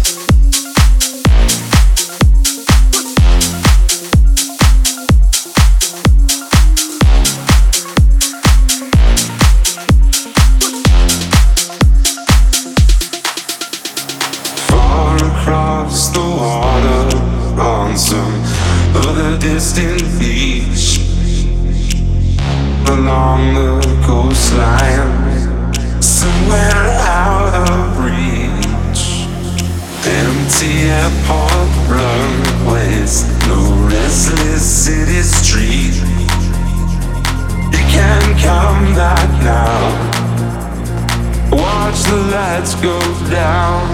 distant beach along the coastline, somewhere out of reach. Empty airport runways, no restless city street. You can't come back now. Watch the lights go down.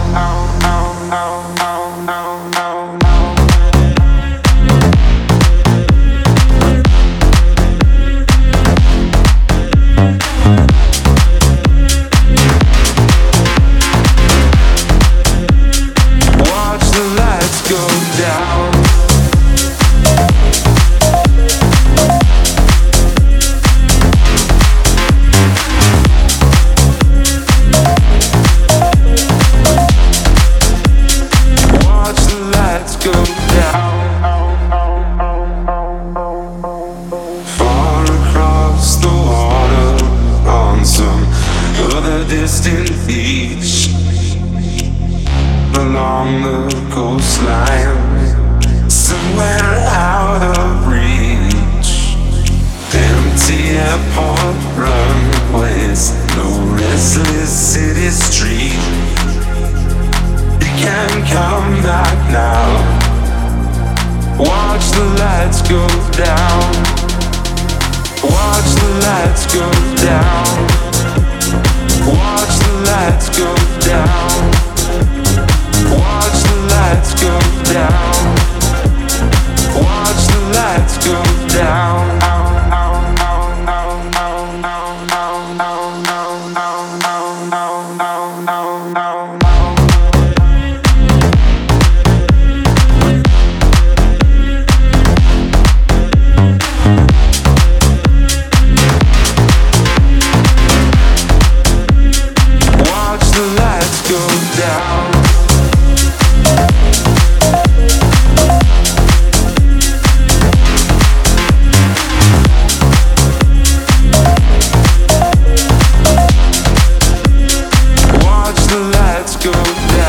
Distant beach along the coastline, somewhere out of reach. Empty airport runways, no restless city street. You can't come back now. Watch the lights go down. Watch the lights go down. Watch the lights go down. Watch the lights go down. Watch the lights go down. Go down.